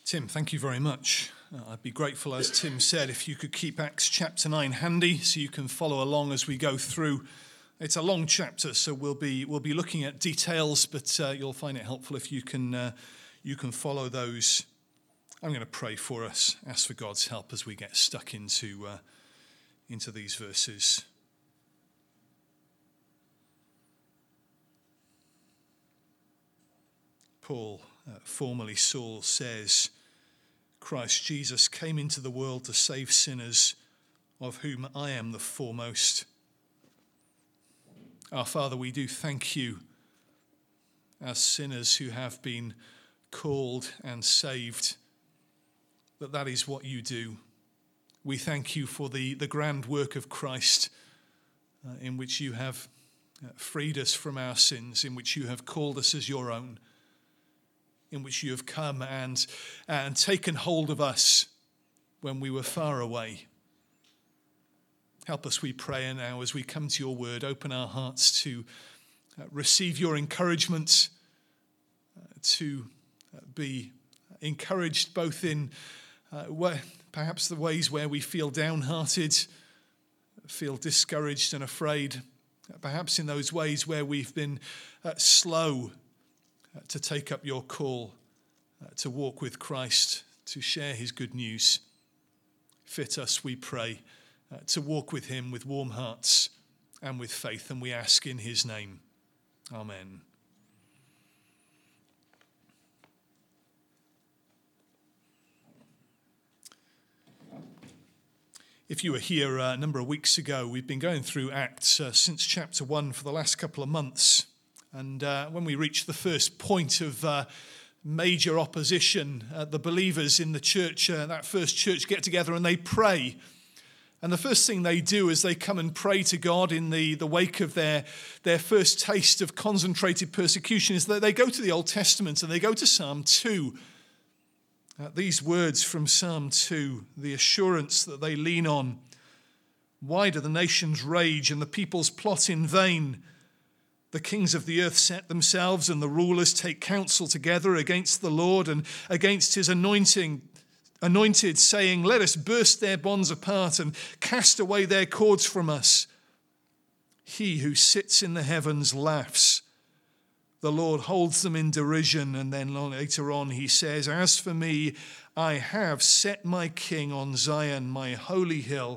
Tim, thank you very much. I'd be grateful, as Tim said, if you could keep Acts chapter 9 handy so you can follow along as we go through. It's a long chapter, so we'll be looking at details, but you'll find it helpful if you can follow those. I'm going to pray for us, ask for God's help as we get stuck into these verses. Paul, formerly Saul, says, Christ Jesus came into the world to save sinners, of whom I am the foremost. Our Father, we do thank you as sinners who have been called and saved, that is what you do. We thank you for the grand work of Christ in which you have freed us from our sins, in which you have called us as your own, in which you have come and taken hold of us when we were far away. Help us, we pray, now as we come to your word, open our hearts to receive your encouragement, to be encouraged both in perhaps the ways where we feel downhearted, feel discouraged and afraid, perhaps in those ways where we've been slow to take up your call, to walk with Christ, to share his good news. Fit us, we pray, to walk with him with warm hearts and with faith, and we ask in his name. Amen. If you were here a number of weeks ago, we've been going through Acts since chapter 1 for the last couple of months. And when we reach the first point of major opposition, the believers in the church, that first church, get together and they pray. And the first thing they do is they come and pray to God in the wake of their first taste of concentrated persecution is that they go to the Old Testament and they go to Psalm 2. These words from Psalm 2, the assurance that they lean on. Why do the nations rage and the peoples plot in vain? The kings of the earth set themselves and the rulers take counsel together against the Lord and against his anointed, saying, let us burst their bonds apart and cast away their cords from us. He who sits in the heavens laughs. The Lord holds them in derision. And then later on he says, as for me, I have set my king on Zion, my holy hill.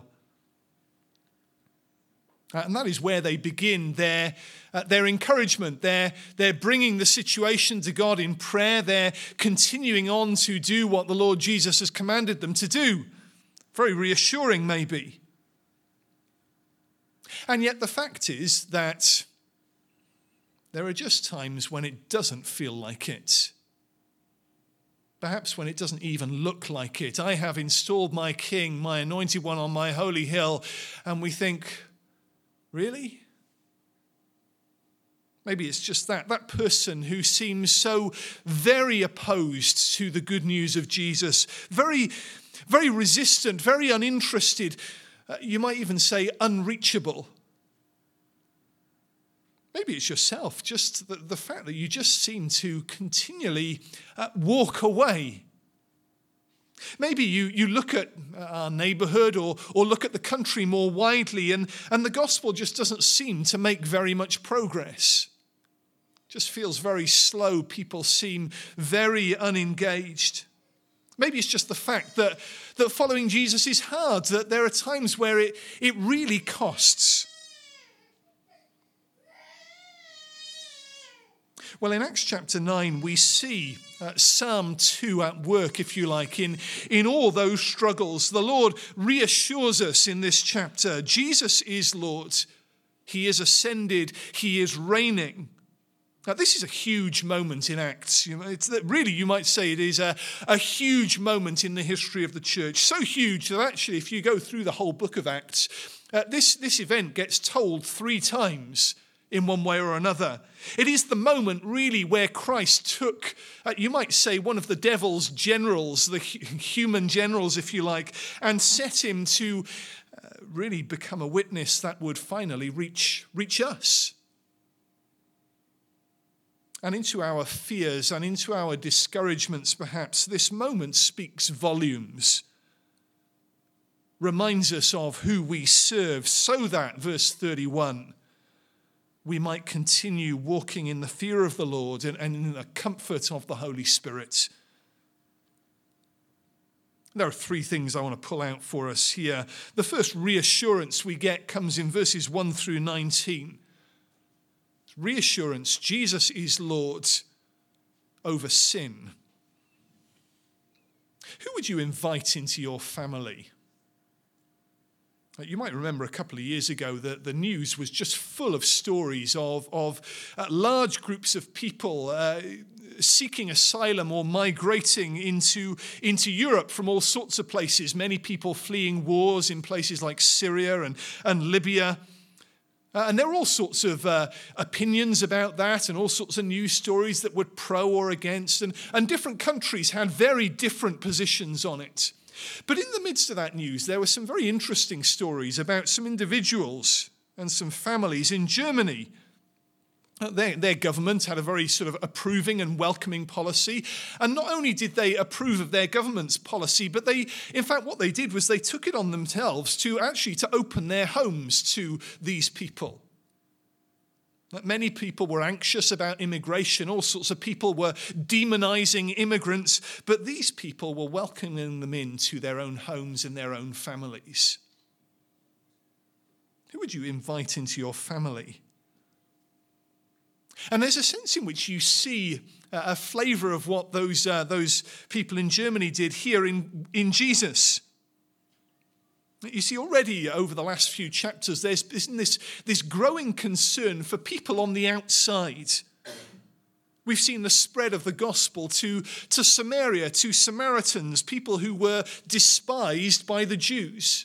And that is where they begin their encouragement. They're bringing the situation to God in prayer. They're continuing on to do what the Lord Jesus has commanded them to do. Very reassuring, maybe. And yet the fact is that there are just times when it doesn't feel like it. Perhaps when it doesn't even look like it. I have installed my king, my anointed one, on my holy hill, and we think, really? Maybe it's just that person who seems so very opposed to the good news of Jesus, very, very resistant, very uninterested, you might even say unreachable. Maybe it's yourself, just the fact that you just seem to continually walk away. Maybe you look at our neighborhood or look at the country more widely and the gospel just doesn't seem to make very much progress. Just feels very slow. People seem very unengaged. Maybe it's just the fact that following Jesus is hard, that there are times where it really costs. Well, in Acts chapter 9, we see Psalm 2 at work, if you like, in all those struggles. The Lord reassures us in this chapter, Jesus is Lord. He is ascended. He is reigning. Now, this is a huge moment in Acts. Really, you might say it is a huge moment in the history of the church. So huge that actually, if you go through the whole book of Acts, this event gets told 3 times in one way or another. It is the moment really where Christ took, you might say, one of the devil's generals, the human generals, if you like, and set him to really become a witness that would finally reach us. and into our fears and into our discouragements, perhaps, this moment speaks volumes, reminds us of who we serve, so that, verse 31, we might continue walking in the fear of the Lord and in the comfort of the Holy Spirit. There are three things I want to pull out for us here. The first reassurance we get comes in verses 1 through 19. Reassurance, Jesus is Lord over sin. Who would you invite into your family? You might remember a couple of years ago that the news was just full of stories of large groups of people seeking asylum or migrating into Europe from all sorts of places, many people fleeing wars in places like Syria and Libya. And there were all sorts of opinions about that and all sorts of news stories that were pro or against. And different countries had very different positions on it. But in the midst of that news, there were some very interesting stories about some individuals and some families in Germany. Their government had a very sort of approving and welcoming policy. And not only did they approve of their government's policy, but in fact, what they did was they took it on themselves to open their homes to these people. Many people were anxious about immigration. All sorts of people were demonizing immigrants, but these people were welcoming them into their own homes and their own families. Who would you invite into your family? And there's a sense in which you see a flavor of what those people in Germany did here in Jesus. You see, already over the last few chapters, there's this growing concern for people on the outside. We've seen the spread of the gospel to Samaria, to Samaritans, people who were despised by the Jews,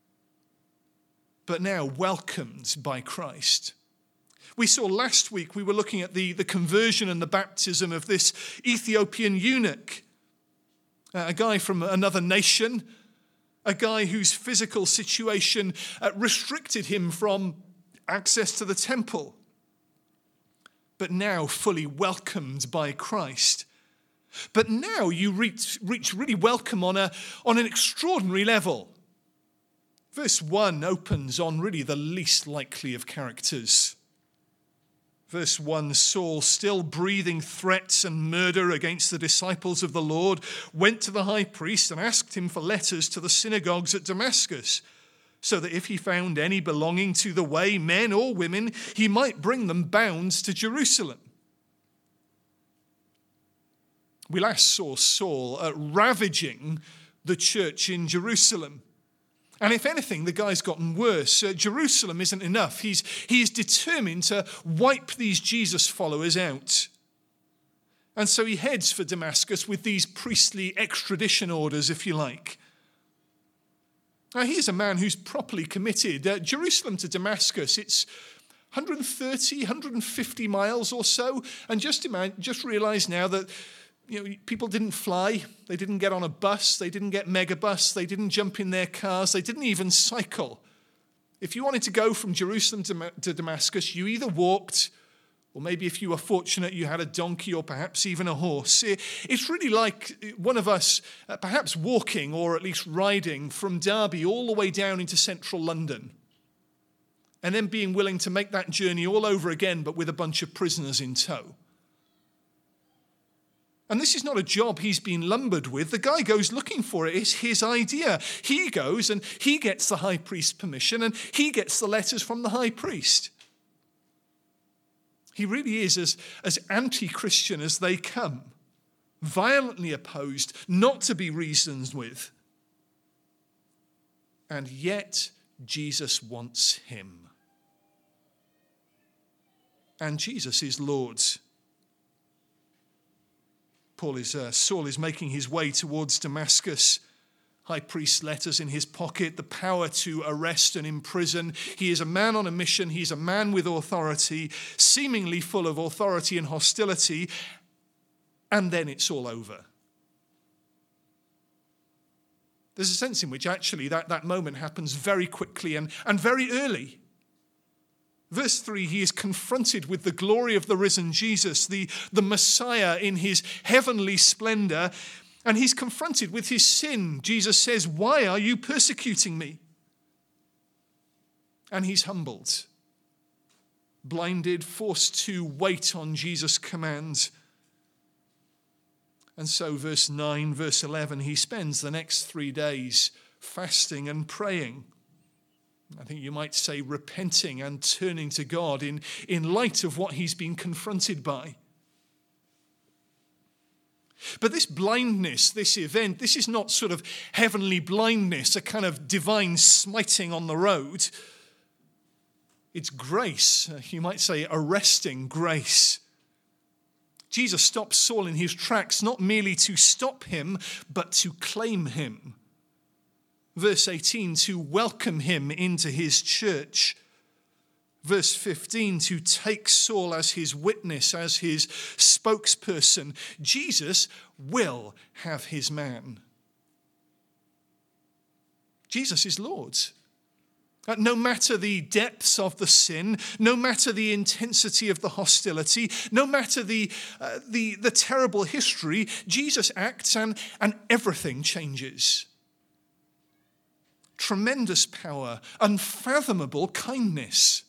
but now welcomed by Christ. We saw last week, we were looking at the conversion and the baptism of this Ethiopian eunuch, a guy from another nation, a guy whose physical situation restricted him from access to the temple, but now fully welcomed by Christ. But now you reach really welcome on an extraordinary level. Verse 1 opens on really the least likely of characters. Verse 1, Saul, still breathing threats and murder against the disciples of the Lord, went to the high priest and asked him for letters to the synagogues at Damascus, so that if he found any belonging to the way, men or women, he might bring them bound to Jerusalem. We last saw Saul ravaging the church in Jerusalem. And if anything, the guy's gotten worse. Jerusalem isn't enough. He is determined to wipe these Jesus followers out. And so he heads for Damascus with these priestly extradition orders, if you like. Now, here's a man who's properly committed. Jerusalem to Damascus, it's 130, 150 miles or so. And just realize now that people didn't fly, they didn't get on a bus, they didn't get megabus, they didn't jump in their cars, they didn't even cycle. If you wanted to go from Jerusalem to Damascus, you either walked, or maybe if you were fortunate, you had a donkey or perhaps even a horse. It's really like one of us perhaps walking or at least riding from Derby all the way down into central London, and then being willing to make that journey all over again, but with a bunch of prisoners in tow. And this is not a job he's been lumbered with. The guy goes looking for it. It's his idea. He goes and he gets the high priest's permission and he gets the letters from the high priest. He really is as anti-Christian as they come, violently opposed, not to be reasoned with. And yet Jesus wants him. And Jesus is Lord. Saul is making his way towards Damascus. High priest's letters in his pocket, the power to arrest and imprison. He is a man on a mission. He's a man with authority, seemingly full of authority and hostility. And then it's all over. There's a sense in which actually that moment happens very quickly and very early. Verse 3, he is confronted with the glory of the risen Jesus, the Messiah in his heavenly splendor, and he's confronted with his sin. Jesus says, "Why are you persecuting me?" And he's humbled, blinded, forced to wait on Jesus' commands. And so verse 9, verse 11, he spends the next 3 days fasting and praying. I think you might say repenting and turning to God in light of what he's been confronted by. But this blindness, this event, this is not sort of heavenly blindness, a kind of divine smiting on the road. It's grace, you might say arresting grace. Jesus stops Saul in his tracks, not merely to stop him, but to claim him. Verse 18, to welcome him into his church. Verse 15, to take Saul as his witness, as his spokesperson. Jesus will have his man. Jesus is Lord. No matter the depths of the sin, no matter the intensity of the hostility, no matter the terrible history, Jesus acts and everything changes. Tremendous power, unfathomable kindness.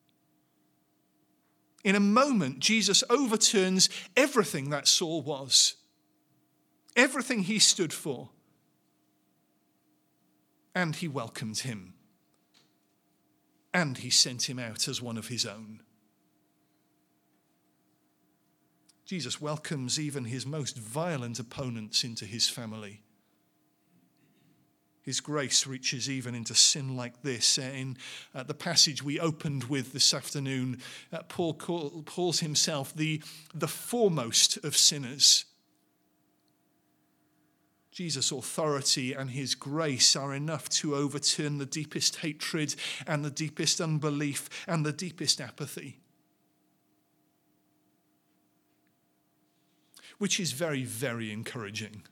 In a moment, Jesus overturns everything that Saul was, everything he stood for, and he welcomed him, and he sent him out as one of his own. Jesus welcomes even his most violent opponents into his family. His grace reaches even into sin like this. In the passage we opened with this afternoon, Paul calls himself the foremost of sinners. Jesus' authority and his grace are enough to overturn the deepest hatred and the deepest unbelief and the deepest apathy. Which is very, very encouraging.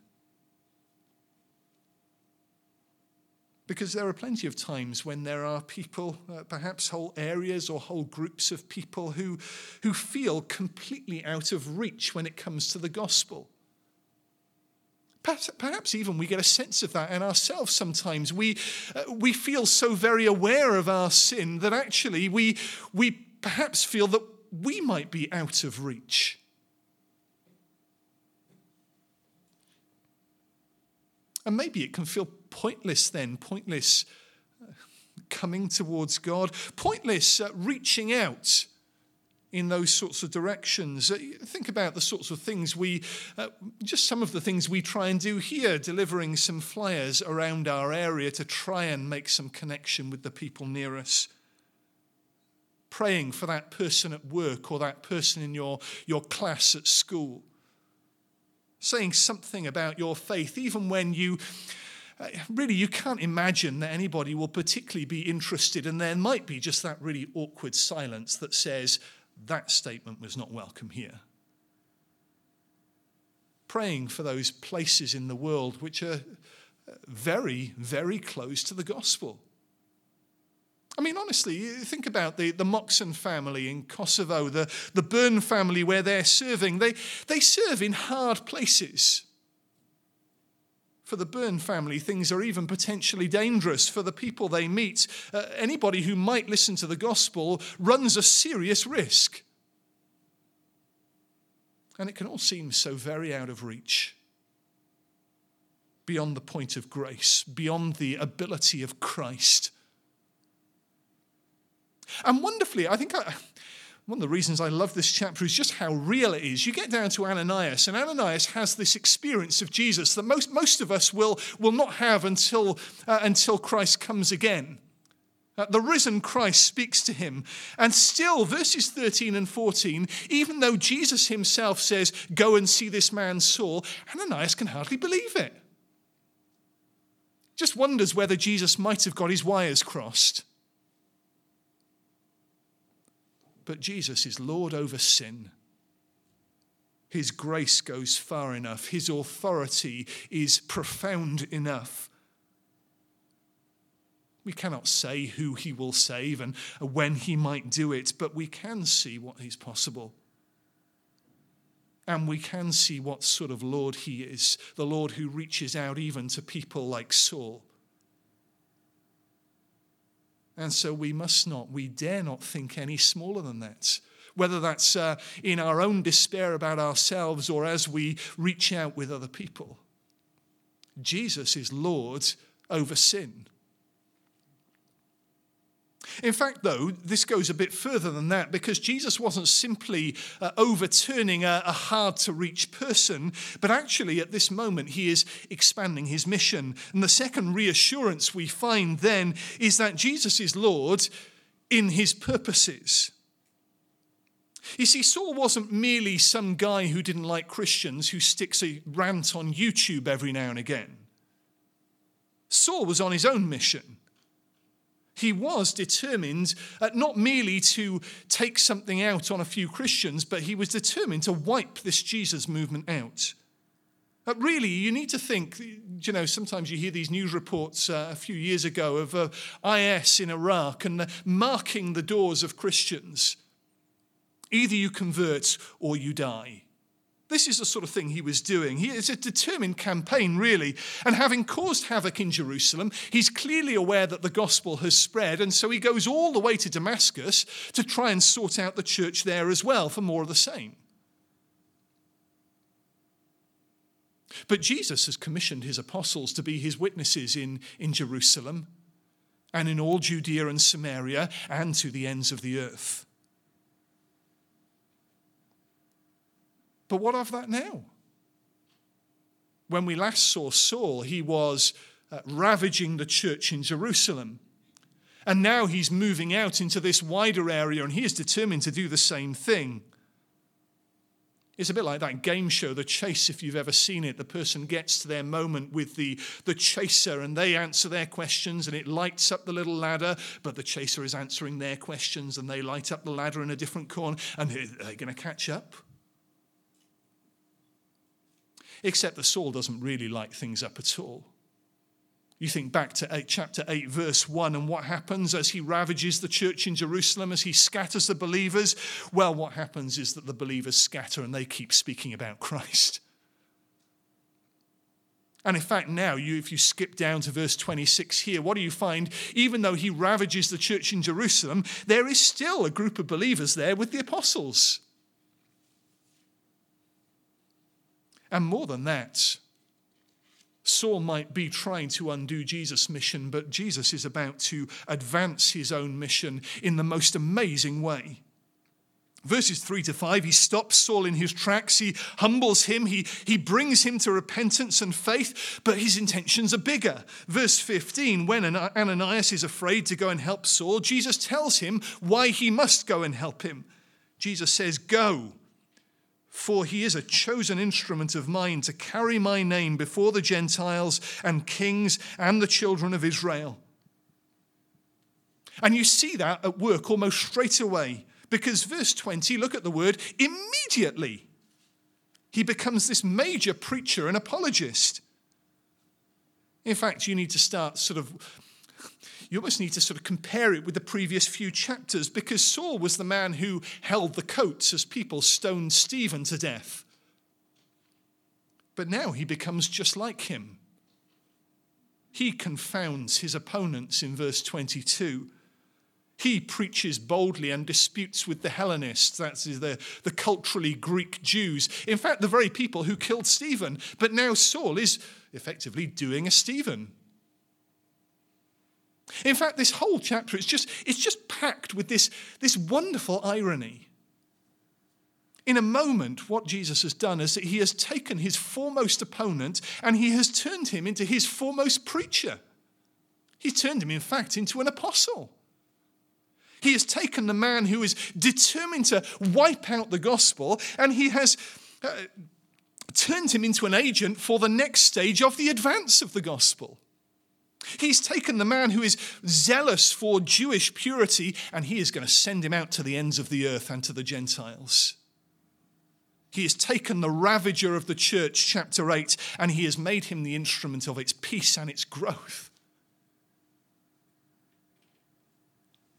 Because there are plenty of times when there are people, perhaps whole areas or whole groups of people who feel completely out of reach when it comes to the gospel. Perhaps even we get a sense of that in ourselves sometimes. We feel so very aware of our sin that actually we perhaps feel that we might be out of reach. And maybe it can feel pointless coming towards God, pointless reaching out in those sorts of directions. Think about the sorts of things just some of the things we try and do here, delivering some flyers around our area to try and make some connection with the people near us. Praying for that person at work or that person in your class at school. Saying something about your faith, even when you can't imagine that anybody will particularly be interested, and there might be just that really awkward silence that says, that statement was not welcome here. Praying for those places in the world which are very, very close to the gospel. I mean, honestly, think about the Moxon family in Kosovo, the Byrne family where they're serving. They serve in hard places. For the Byrne family, things are even potentially dangerous. For the people they meet, anybody who might listen to the gospel runs a serious risk. And it can all seem so very out of reach. Beyond the point of grace, beyond the ability of Christ. And wonderfully, I think one of the reasons I love this chapter is just how real it is. You get down to Ananias, and Ananias has this experience of Jesus that most of us will not have until Christ comes again. The risen Christ speaks to him. And still, verses 13 and 14, even though Jesus himself says, go and see this man Saul, Ananias can hardly believe it. Just wonders whether Jesus might have got his wires crossed. But Jesus is Lord over sin. His grace goes far enough. His authority is profound enough. We cannot say who he will save and when he might do it, but we can see what is possible. And we can see what sort of Lord he is, the Lord who reaches out even to people like Saul. And so we dare not think any smaller than that, whether that's in our own despair about ourselves or as we reach out with other people. Jesus is Lord over sin. In fact, though, this goes a bit further than that, because Jesus wasn't simply overturning a hard-to-reach person, but actually at this moment he is expanding his mission. And the second reassurance we find then is that Jesus is Lord in his purposes. You see, Saul wasn't merely some guy who didn't like Christians who sticks a rant on YouTube every now and again. Saul was on his own mission. He was determined not merely to take something out on a few Christians, but he was determined to wipe this Jesus movement out. Really, you need to think, sometimes you hear these news reports a few years ago of IS in Iraq and marking the doors of Christians. Either you convert or you die. This is the sort of thing he was doing. It's a determined campaign, really. And having caused havoc in Jerusalem, he's clearly aware that the gospel has spread. And so he goes all the way to Damascus to try and sort out the church there as well for more of the same. But Jesus has commissioned his apostles to be his witnesses in Jerusalem and in all Judea and Samaria and to the ends of the earth. But what of that now? When we last saw Saul, he was ravaging the church in Jerusalem. And now he's moving out into this wider area, and he is determined to do the same thing. It's a bit like that game show, The Chase, if you've ever seen it. The person gets to their moment with the chaser, and they answer their questions, and it lights up the little ladder, but the chaser is answering their questions, and they light up the ladder in a different corner, and are they going to catch up? Except that Saul doesn't really light things up at all. You think back to chapter 8, verse 1, and what happens as he ravages the church in Jerusalem, as he scatters the believers? Well, what happens is that the believers scatter and they keep speaking about Christ. And in fact, now, if you skip down to verse 26 here, what do you find? Even though he ravages the church in Jerusalem, there is still a group of believers there with the apostles. And more than that, Saul might be trying to undo Jesus' mission, but Jesus is about to advance his own mission in the most amazing way. Verses 3-5, he stops Saul in his tracks, he humbles him, he brings him to repentance and faith, but his intentions are bigger. Verse 15, when Ananias is afraid to go and help Saul, Jesus tells him why he must go and help him. Jesus says, "Go. For he is a chosen instrument of mine to carry my name before the Gentiles and kings and the children of Israel." And you see that at work almost straight away, because verse 20, look at the word, immediately. He becomes this major preacher and apologist. In fact, you almost need to compare it with the previous few chapters, because Saul was the man who held the coats as people stoned Stephen to death. But now he becomes just like him. He confounds his opponents in verse 22. He preaches boldly and disputes with the Hellenists, that's the culturally Greek Jews. In fact, the very people who killed Stephen. But now Saul is effectively doing a Stephen. In fact, this whole chapter, it's just packed with this wonderful irony. In a moment, what Jesus has done is that he has taken his foremost opponent and he has turned him into his foremost preacher. He turned him, in fact, into an apostle. He has taken the man who is determined to wipe out the gospel, and he has turned him into an agent for the next stage of the advance of the gospel. He's taken the man who is zealous for Jewish purity, and he is going to send him out to the ends of the earth and to the Gentiles. He has taken the ravager of the church, chapter 8, and he has made him the instrument of its peace and its growth.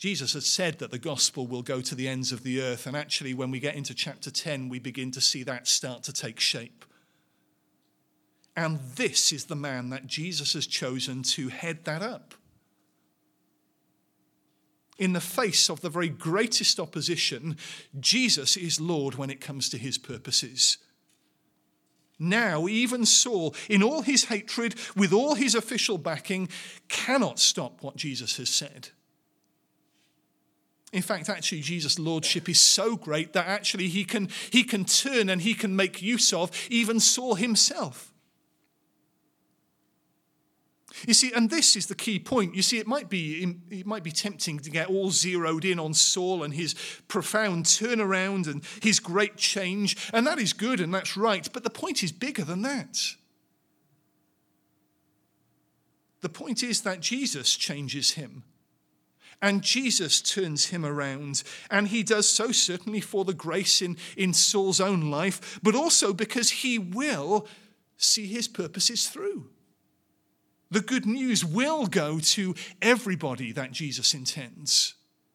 Jesus has said that the gospel will go to the ends of the earth, and actually when we get into chapter 10, we begin to see that start to take shape. And this is the man that Jesus has chosen to head that up. In the face of the very greatest opposition, Jesus is Lord when it comes to his purposes. Now, even Saul, in all his hatred, with all his official backing, cannot stop what Jesus has said. In fact, actually, Jesus' lordship is so great that actually he can turn and he can make use of even Saul himself. You see, and this is the key point. You see, it might be tempting to get all zeroed in on Saul and his profound turnaround and his great change, and that is good and that's right, but the point is bigger than that. The point is that Jesus changes him, and Jesus turns him around, and he does so certainly for the grace in Saul's own life, but also because he will see his purposes through. The good news will go to everybody that Jesus intends.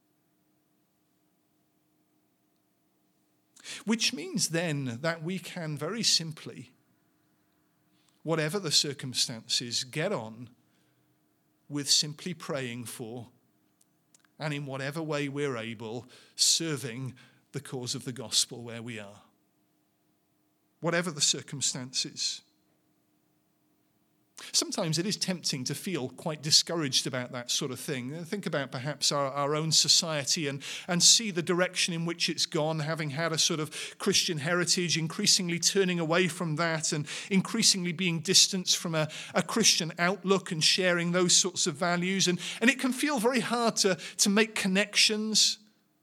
Which means then that we can very simply, whatever the circumstances, get on with simply praying for, and in whatever way we're able, serving the cause of the gospel where we are. Whatever the circumstances. Sometimes it is tempting to feel quite discouraged about that sort of thing. Think about perhaps our own society and see the direction in which it's gone, having had a sort of Christian heritage, increasingly turning away from that and increasingly being distanced from a Christian outlook and sharing those sorts of values. And it can feel very hard to make connections.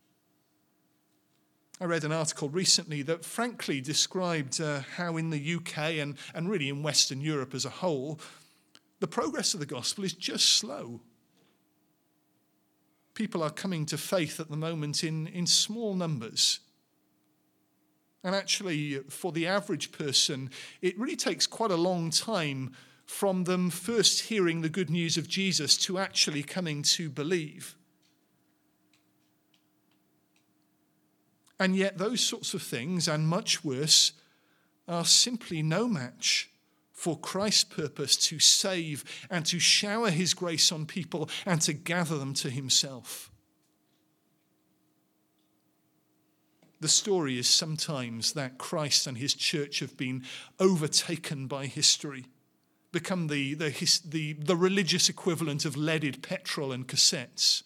I read an article recently that frankly described how in the UK and really in Western Europe as a whole, the progress of the gospel is just slow. People are coming to faith at the moment in small numbers. And actually, for the average person, it really takes quite a long time from them first hearing the good news of Jesus to actually coming to believe. And yet those sorts of things, and much worse, are simply no match for Christ's purpose to save and to shower his grace on people and to gather them to himself. The story is sometimes that Christ and his church have been overtaken by history, become the religious equivalent of leaded petrol and cassettes.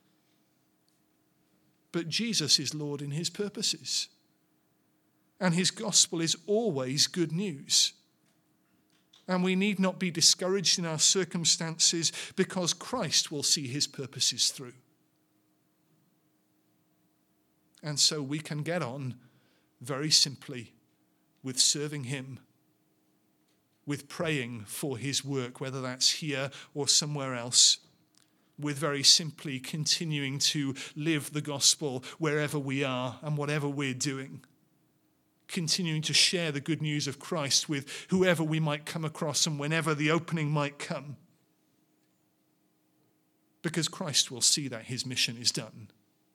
But Jesus is Lord in his purposes. And his gospel is always good news. And we need not be discouraged in our circumstances because Christ will see his purposes through. And so we can get on very simply with serving him, with praying for his work, whether that's here or somewhere else, with very simply continuing to live the gospel wherever we are and whatever we're doing. Continuing to share the good news of Christ with whoever we might come across and whenever the opening might come. Because Christ will see that his mission is done.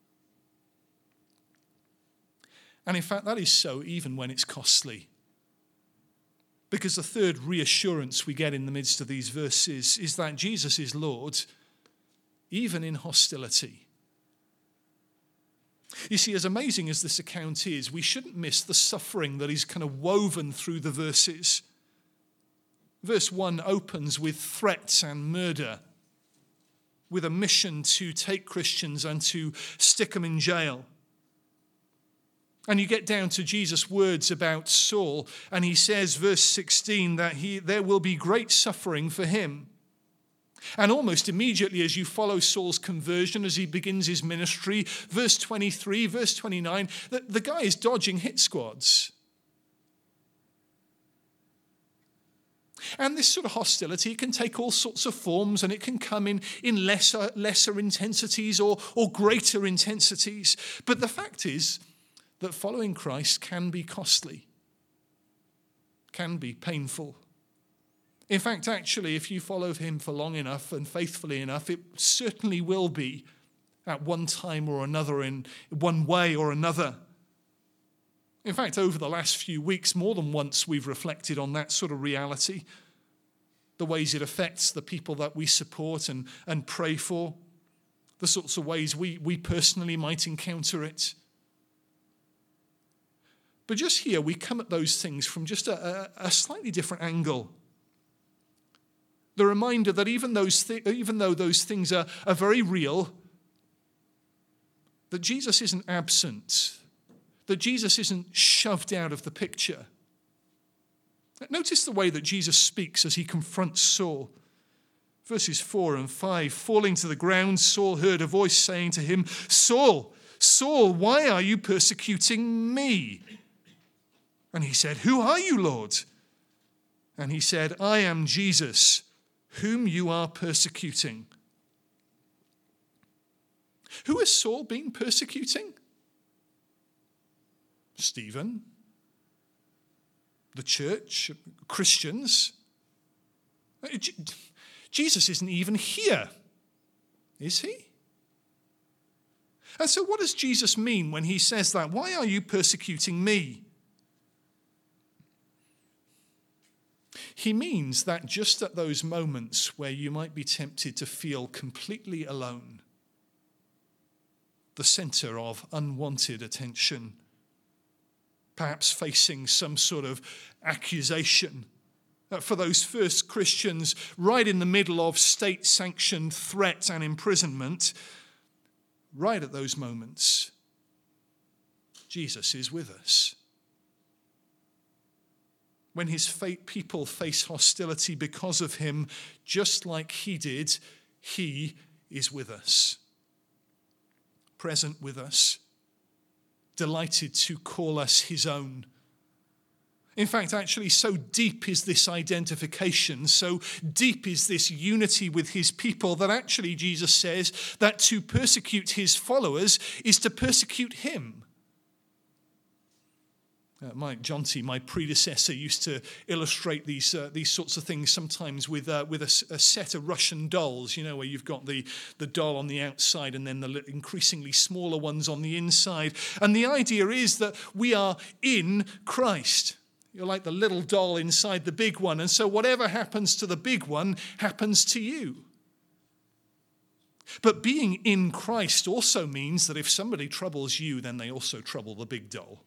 And in fact, that is so even when it's costly. Because the third reassurance we get in the midst of these verses is that Jesus is Lord even in hostility. You see, as amazing as this account is, we shouldn't miss the suffering that is kind of woven through the verses. Verse 1 opens with threats and murder, with a mission to take Christians and to stick them in jail. And you get down to Jesus' words about Saul, and he says, verse 16, that there will be great suffering for him. And almost immediately as you follow Saul's conversion, as he begins his ministry, verse 23, verse 29, the guy is dodging hit squads. And this sort of hostility, it can take all sorts of forms, and it can come in lesser intensities or greater intensities. But the fact is that following Christ can be costly, can be painful. In fact, actually, if you follow him for long enough and faithfully enough, it certainly will be at one time or another, in one way or another. In fact, over the last few weeks, more than once, we've reflected on that sort of reality, the ways it affects the people that we support and pray for, the sorts of ways we personally might encounter it. But just here, we come at those things from just a slightly different angle. The reminder that even though those things are very real, that Jesus isn't absent, that Jesus isn't shoved out of the picture. Notice the way that Jesus speaks as he confronts Saul. Verses 4 and 5, falling to the ground, Saul heard a voice saying to him, "Saul, Saul, why are you persecuting me?" And he said, "Who are you, Lord?" And he said, "I am Jesus, whom you are persecuting." Who has Saul been persecuting? Stephen, the church, Christians. Jesus isn't even here, is he? And so what does Jesus mean when he says that? Why are you persecuting me? He means that just at those moments where you might be tempted to feel completely alone, the center of unwanted attention, perhaps facing some sort of accusation. For those first Christians, right in the middle of state-sanctioned threat and imprisonment, right at those moments, Jesus is with us. When his people face hostility because of him, just like he did, he is with us. Present with us, delighted to call us his own. In fact, actually, so deep is this identification, so deep is this unity with his people, that actually Jesus says that to persecute his followers is to persecute him. Mike Jonty, my predecessor, used to illustrate these sorts of things sometimes with a set of Russian dolls, you know, where you've got the doll on the outside and then the increasingly smaller ones on the inside. And the idea is that we are in Christ. You're like the little doll inside the big one. And so whatever happens to the big one happens to you. But being in Christ also means that if somebody troubles you, then they also trouble the big doll.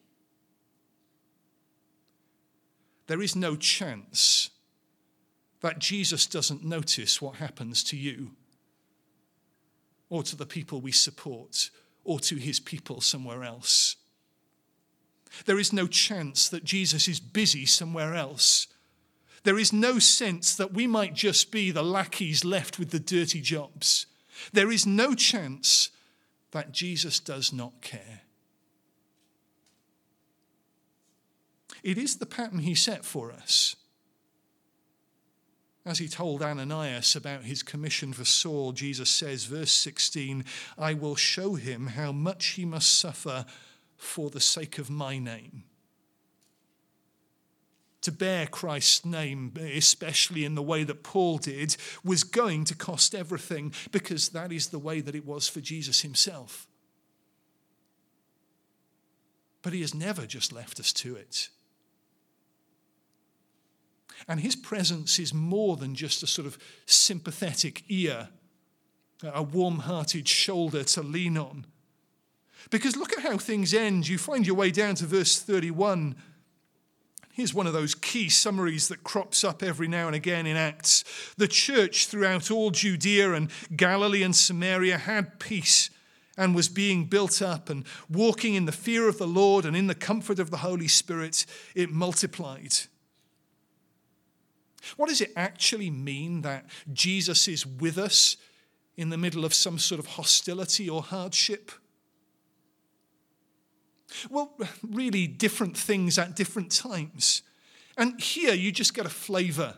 There is no chance that Jesus doesn't notice what happens to you or to the people we support or to his people somewhere else. There is no chance that Jesus is busy somewhere else. There is no sense that we might just be the lackeys left with the dirty jobs. There is no chance that Jesus does not care. It is the pattern he set for us. As he told Ananias about his commission for Saul, Jesus says, verse 16, "I will show him how much he must suffer for the sake of my name." To bear Christ's name, especially in the way that Paul did, was going to cost everything, because that is the way that it was for Jesus himself. But he has never just left us to it. And his presence is more than just a sort of sympathetic ear, a warm-hearted shoulder to lean on. Because look at how things end. You find your way down to verse 31. Here's one of those key summaries that crops up every now and again in Acts. The church throughout all Judea and Galilee and Samaria had peace and was being built up, and walking in the fear of the Lord and in the comfort of the Holy Spirit, it multiplied. What does it actually mean that Jesus is with us in the middle of some sort of hostility or hardship? Well, really different things at different times. And here you just get a flavor.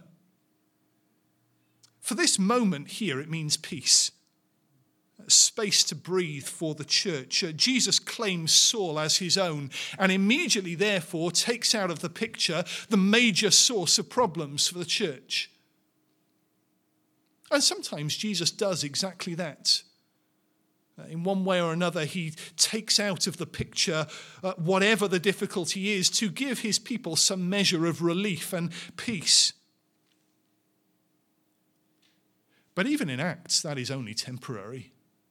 For this moment here, it means peace. Space to breathe for the church. Jesus claims Saul as his own and immediately, therefore, takes out of the picture the major source of problems for the church. And sometimes Jesus does exactly that. In one way or another, he takes out of the picture whatever the difficulty is to give his people some measure of relief and peace. But even in Acts, that is only temporary.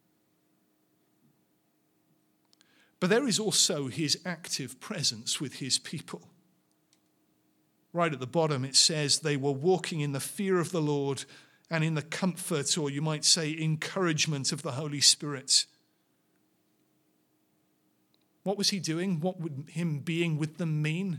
But there is also his active presence with his people. Right at the bottom it says they were walking in the fear of the Lord and in the comfort, or you might say encouragement, of the Holy Spirit. What was he doing? What would him being with them mean?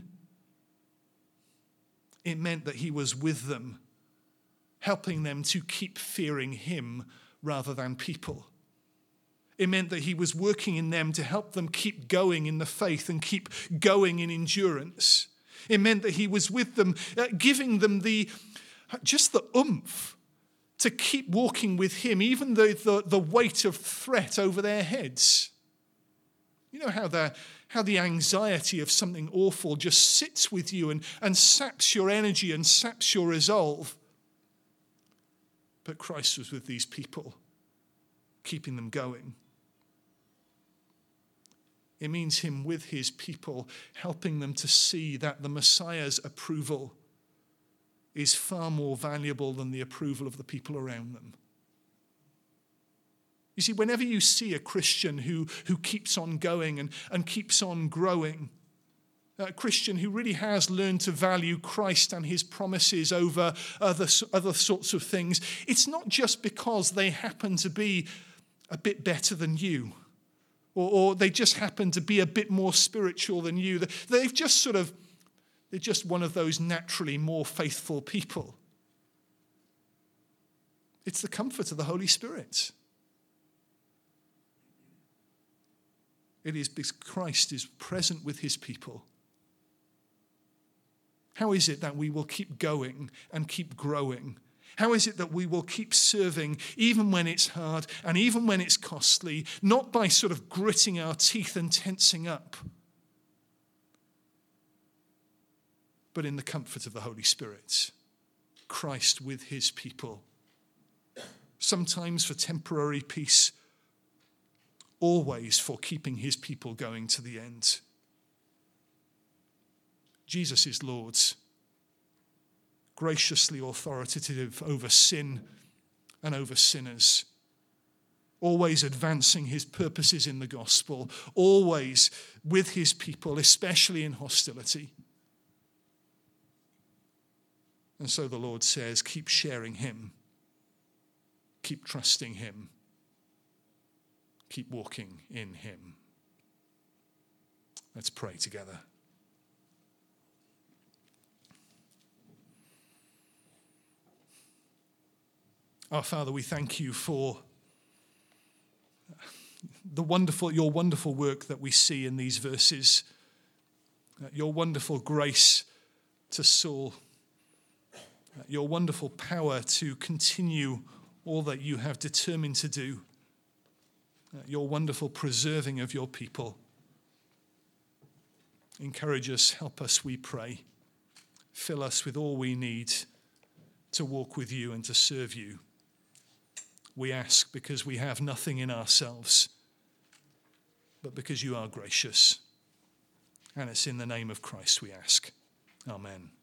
It meant that he was with them, helping them to keep fearing him rather than people. It meant that he was working in them to help them keep going in the faith and keep going in endurance. It meant that he was with them, giving them just the oomph to keep walking with him, even though the weight of threat over their heads. You know how the anxiety of something awful just sits with you and saps your energy and saps your resolve. But Christ was with these people, keeping them going. It means him with his people, helping them to see that the Messiah's approval is far more valuable than the approval of the people around them. You see, whenever you see a Christian who keeps on going and keeps on growing, a Christian who really has learned to value Christ and his promises over other sorts of things, it's not just because they happen to be a bit better than you, or they just happen to be a bit more spiritual than you. They're just one of those naturally more faithful people. It's the comfort of the Holy Spirit. It is because Christ is present with his people. How is it that we will keep going and keep growing? How is it that we will keep serving even when it's hard and even when it's costly, not by sort of gritting our teeth and tensing up, but in the comfort of the Holy Spirit, Christ with his people, sometimes for temporary peace, always for keeping his people going to the end. Jesus is Lord, graciously authoritative over sin and over sinners, always advancing his purposes in the gospel, always with his people, especially in hostility. And so the Lord says, keep sharing him, keep trusting him, keep walking in him. Let's pray together. Our Father, we thank you for your wonderful work that we see in these verses, your wonderful grace to Saul, your wonderful power to continue all that you have determined to do, your wonderful preserving of your people. Encourage us, help us, we pray. Fill us with all we need to walk with you and to serve you. We ask because we have nothing in ourselves, but because you are gracious. And it's in the name of Christ we ask. Amen.